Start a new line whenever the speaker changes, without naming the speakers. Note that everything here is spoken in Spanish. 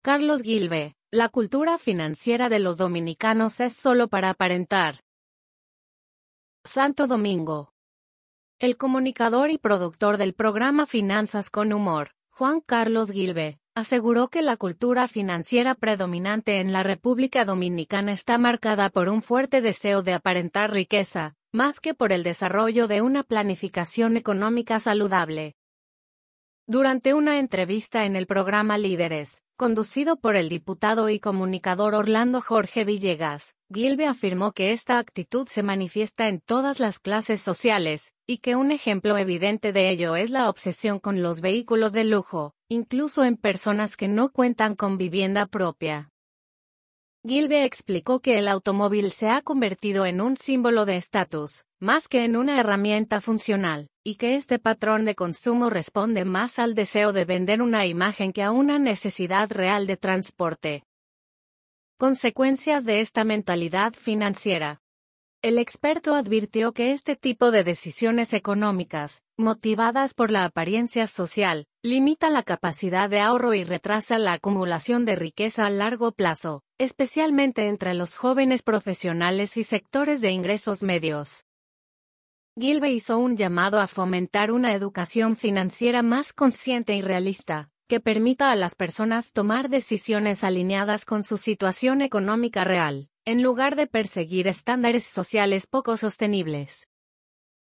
Carlos Gilbe, la cultura financiera de los dominicanos es solo para aparentar. Santo Domingo. El comunicador y productor del programa Finanzas con Humor, Juan Carlos Gilbe, aseguró que la cultura financiera predominante en la República Dominicana está marcada por un fuerte deseo de aparentar riqueza, más que por el desarrollo de una planificación económica saludable. Durante una entrevista en el programa Líderes, conducido por el diputado y comunicador Orlando Jorge Villegas, Gilbe afirmó que esta actitud se manifiesta en todas las clases sociales, y que un ejemplo evidente de ello es la obsesión con los vehículos de lujo, incluso en personas que no cuentan con vivienda propia. Gilbe explicó que el automóvil se ha convertido en un símbolo de estatus, más que en una herramienta funcional, y que este patrón de consumo responde más al deseo de vender una imagen que a una necesidad real de transporte. Consecuencias de esta mentalidad financiera. El experto advirtió que este tipo de decisiones económicas, motivadas por la apariencia social, limita la capacidad de ahorro y retrasa la acumulación de riqueza a largo plazo, especialmente entre los jóvenes profesionales y sectores de ingresos medios. Gilbe hizo un llamado a fomentar una educación financiera más consciente y realista, que permita a las personas tomar decisiones alineadas con su situación económica real, en lugar de perseguir estándares sociales poco sostenibles.